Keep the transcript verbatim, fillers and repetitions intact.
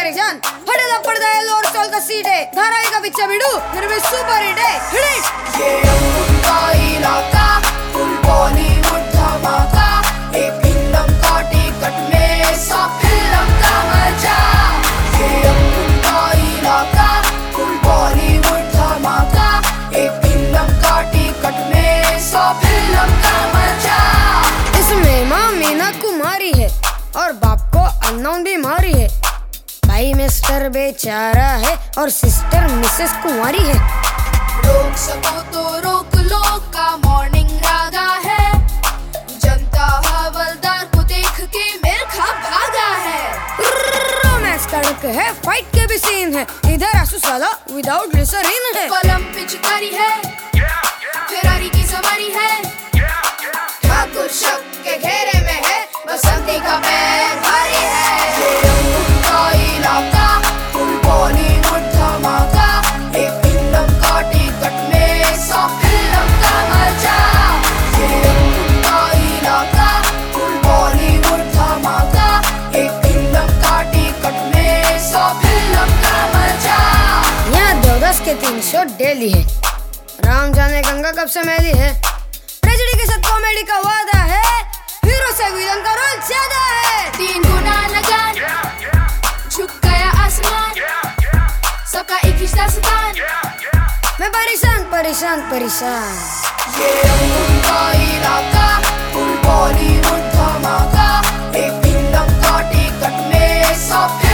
मेरी जान हड़ेला पड़दा है लोर सोल का सीट है धाराविका बिच्चा बिडू निर्वे सुपर हिट है हिट ये उनका इलाका फुल बॉलीवुड धमाका एक फिल्म का टिकट में सब फिल्म का मजा ये उनका इलाका फुल बॉलीवुड धमाका एक फिल्म का टिकट में सब फिल्म का मजा। इसमें माँ मीना कुमारी है और बाप को अननोन बीमारी है, भाई मिस्टर बेचारा है और सिस्टर मिसेस कुंवारी है। रोक सको तो रोक लो का मॉर्निंग रागा है, जनता हवलदार को देख के मेरे खा भागा है। रोमांस कड़क है, फाइट के भी सीन है, इधर आंसू साला विदाउट ग्लिसरीन है। कलम पिचकारी है, फेरारी की सवारी है, ठाकुर शक के घेरे में है, बसंती का पैर भारी है। ये उनका इलाका फुल बॉलीवुड धमाका एक फिल्म का टिकट में सब फिल्म का मजा। ये उनका इलाका फुल बॉलीवुड धमाका एक फिल्म का टिकट में सब फिल्म का मजा। यहाँ दो दस के तीन शो डेली है, राम जाने गंगा कब से मैली है, ट्रेजेडी के साथ कॉमेडी का वादा है, हीरो से विलन का रोल ज्यादा है। तीन गुना लगान, झुक गया आसमान, सबका एक ही दास्तान। मैं परेशान परेशान परेशान। ये उनका इलाका फुल बॉलीवुड धमाका एक फिल्म का टिकट में सब